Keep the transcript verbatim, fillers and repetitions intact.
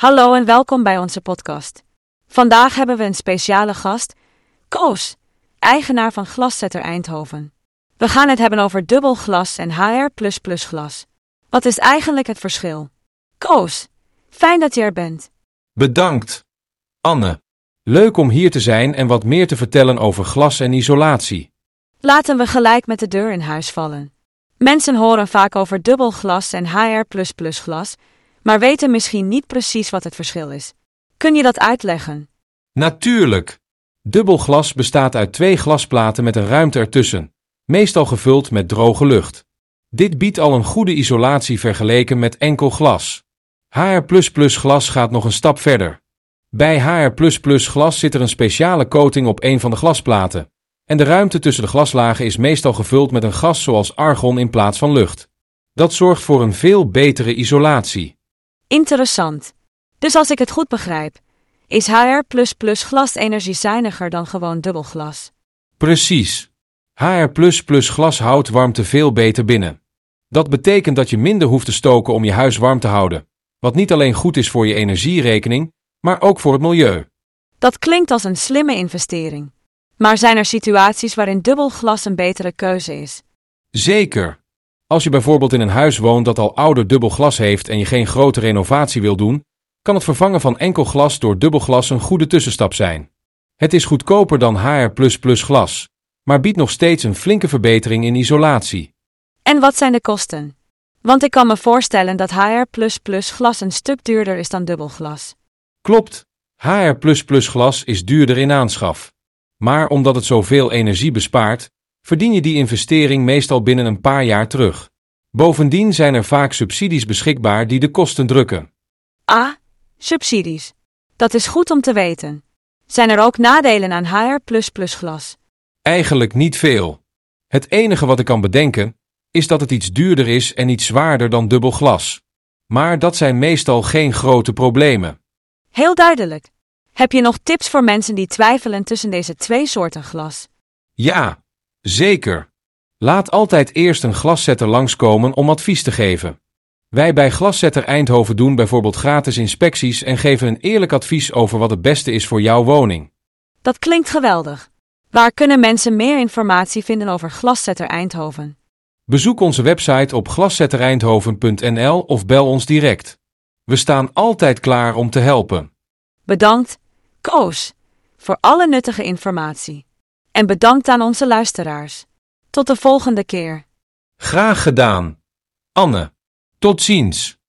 Hallo en welkom bij onze podcast. Vandaag hebben we een speciale gast, Koos, eigenaar van Glaszetter Eindhoven. We gaan het hebben over dubbel glas en H R plus plus glas. Wat is eigenlijk het verschil? Koos, fijn dat je er bent. Bedankt, Anne. Leuk om hier te zijn en wat meer te vertellen over glas en isolatie. Laten we gelijk met de deur in huis vallen. Mensen horen vaak over dubbel glas en H R plus plus glas, maar weten misschien niet precies wat het verschil is. Kun je dat uitleggen? Natuurlijk. Dubbel glas bestaat uit twee glasplaten met een ruimte ertussen, meestal gevuld met droge lucht. Dit biedt al een goede isolatie vergeleken met enkel glas. H R plus plus glas gaat nog een stap verder. Bij H R plus plus glas zit er een speciale coating op een van de glasplaten, en de ruimte tussen de glaslagen is meestal gevuld met een gas zoals argon in plaats van lucht. Dat zorgt voor een veel betere isolatie. Interessant. Dus als ik het goed begrijp, is H R plus plus glas energiezuiniger dan gewoon dubbel glas. Precies. H R plus plus glas houdt warmte veel beter binnen. Dat betekent dat je minder hoeft te stoken om je huis warm te houden, wat niet alleen goed is voor je energierekening, maar ook voor het milieu. Dat klinkt als een slimme investering. Maar zijn er situaties waarin dubbel glas een betere keuze is? Zeker. Als je bijvoorbeeld in een huis woont dat al ouder dubbel glas heeft en je geen grote renovatie wil doen, kan het vervangen van enkel glas door dubbel glas een goede tussenstap zijn. Het is goedkoper dan H R plus plus glas, maar biedt nog steeds een flinke verbetering in isolatie. En wat zijn de kosten? Want ik kan me voorstellen dat H R plus plus glas een stuk duurder is dan dubbel glas. Klopt, H R plus plus glas is duurder in aanschaf. Maar omdat het zoveel energie bespaart, verdien je die investering meestal binnen een paar jaar terug. Bovendien zijn er vaak subsidies beschikbaar die de kosten drukken. Ah, subsidies. Dat is goed om te weten. Zijn er ook nadelen aan H R plus plus glas? Eigenlijk niet veel. Het enige wat ik kan bedenken, is dat het iets duurder is en iets zwaarder dan dubbel glas. Maar dat zijn meestal geen grote problemen. Heel duidelijk. Heb je nog tips voor mensen die twijfelen tussen deze twee soorten glas? Ja, zeker. Laat altijd eerst een glaszetter langskomen om advies te geven. Wij bij Glaszetter Eindhoven doen bijvoorbeeld gratis inspecties en geven een eerlijk advies over wat het beste is voor jouw woning. Dat klinkt geweldig. Waar kunnen mensen meer informatie vinden over Glaszetter Eindhoven? Bezoek onze website op glaszetter eindhoven punt n l of bel ons direct. We staan altijd klaar om te helpen. Bedankt, Koos, voor alle nuttige informatie. En bedankt aan onze luisteraars. Tot de volgende keer. Graag gedaan. Anne. Tot ziens.